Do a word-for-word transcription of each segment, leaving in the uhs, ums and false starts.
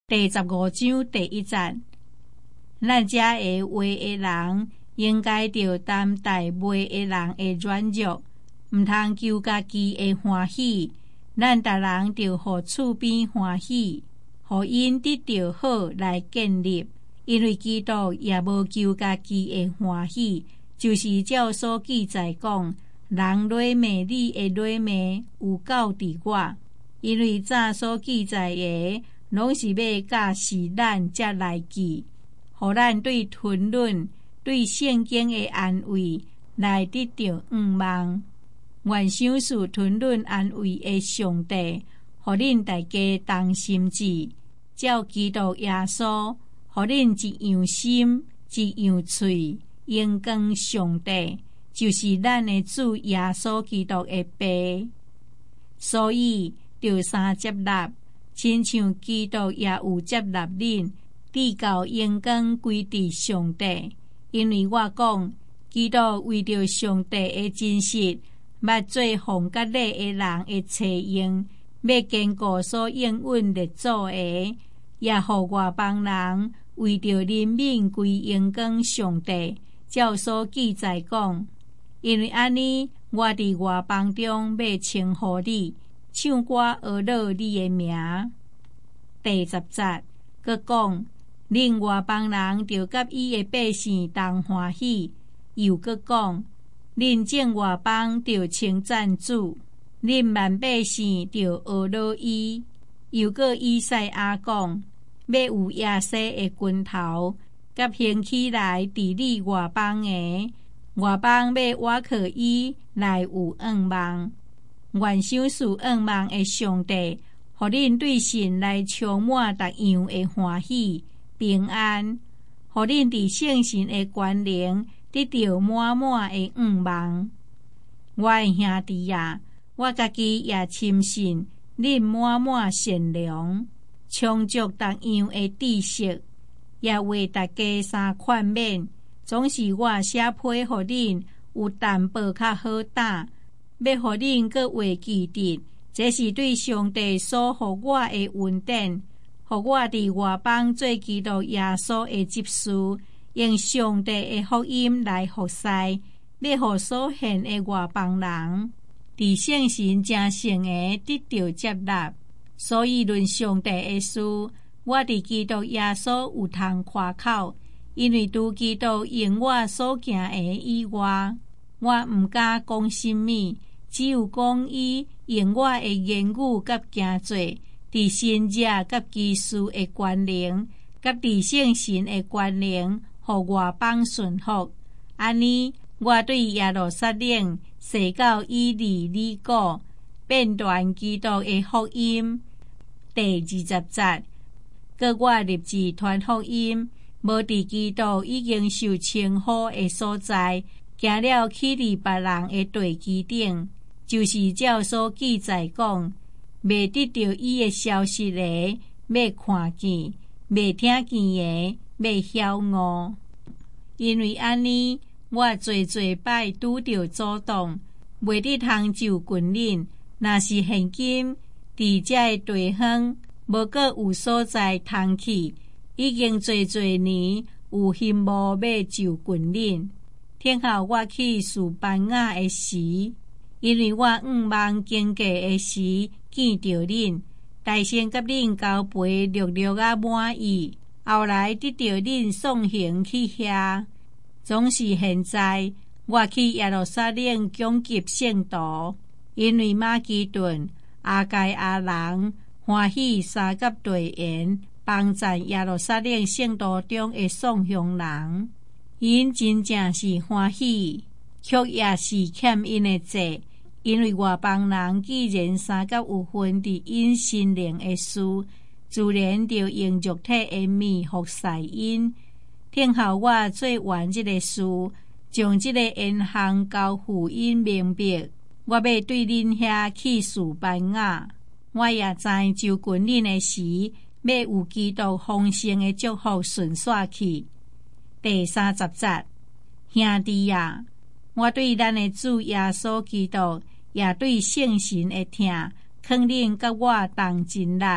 第十五章第一節，咱遮會話的人，應該着擔待賣的人的軟弱，毋通求家己的歡喜。咱逐人着互厝邊歡喜，互因得到好來建立。因為基督也無求家己的歡喜，就是照所記載講，人裸罵你的裸罵有夠佇我。因為早所記載的，攏是要教示咱才來記，互咱對吞忍、對聖經的安慰來得到盼望。願賞賜吞忍安慰的上帝，互恁大家同心志，照基督耶穌，互恁一樣心、一樣喙，榮光上帝，就是咱的主耶穌基督的爸。所以着相接納，親像基督也有接納恁，至高榮光歸佇上帝。因為我講，基督為着上帝的真實，捌做奉割禮的人的採用，要堅固所應允列祖的，也互外邦人為着人民歸榮光上帝。照所記載講，因為安尼，我佇外邦中要稱呼你，唱歌學樂你的名。第十節，閣講，恁外邦人着甲伊的百姓同歡喜。又閣講，恁眾外邦着稱讚主，恁萬百姓着學樂伊。又閣以賽亞講，要有亞西的拳頭，甲興起來治理外邦的，外邦要倚靠伊來有盼望。願賞賜盼望的上帝，互恁對神來充滿逐樣的歡喜平安，互恁佇聖神的權能得到滿滿的盼望。我的兄弟啊，我家己也深信恁滿滿善良，充足逐樣的知識，也為大家三勸勉，總是我寫批互恁有淡薄較好膽，要互恁閣會記得，這是對上帝所予我的恩典，互我佇外邦做基督耶穌的執事，用上帝的福音來服侍，要互所獻的外邦人佇聖神正聖的得到接納。所以論上帝的事，我佇基督耶穌有通誇口，因為除基督用我所行的以外，我毋敢講什麼，只有講伊用我的言語甲行做，佇神者甲基督的權能，甲佇聖神的權能，互外邦順服。安尼，我對耶路撒冷寫到以利里古，變傳基督的福音。第二十節，閣我立志傳福音，無佇基督已經受稱呼的所在，行了起佇別人的地基頂，就是照所記載講，未得到伊的消息的，要看見；未聽見的，要曉悟。因為安尼，我最最擺拄着阻擋，未得通就近恁。若是現今佇這個地方，無閣有所在通去，已經濟濟年有心無要就近恁。聽候我去士班雅的時，因為我盼望經過的時見着恁，大先甲恁交陪陸陸啊滿意，後來得到恁送行去遐。總是現在，我去耶路撒冷攻擊聖徒，因為馬其頓、亞該亞人歡喜三甲隊員幫讚耶路撒冷聖徒中的送行人，因真正是歡喜，卻也是欠因的債，因為外邦人既然三甲有份佇因心靈的事，自然就用肉體的面服侍因。聽候我做完這個事，將這個言行交付因明白，我要對恁遐去士班雅。我也知就近恁的時，要有基督豐盛的祝福順煞去。第三十節，兄弟啊，我對咱的主耶穌基督，也對聖神的聽，勸恁甲我同盡力，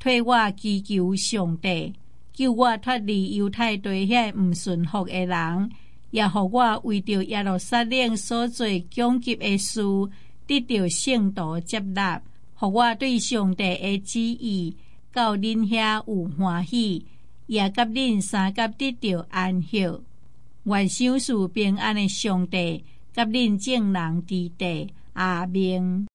替我祈求上帝，救我脱离犹太地遐毋顺服的人，也互我为着耶路撒冷所做攻击的事，得到圣徒接纳，互我对上帝的旨意到恁遐有欢喜，也甲恁三甲得到安息。愿赏赐平安的上帝甲恁众人伫地。阿明。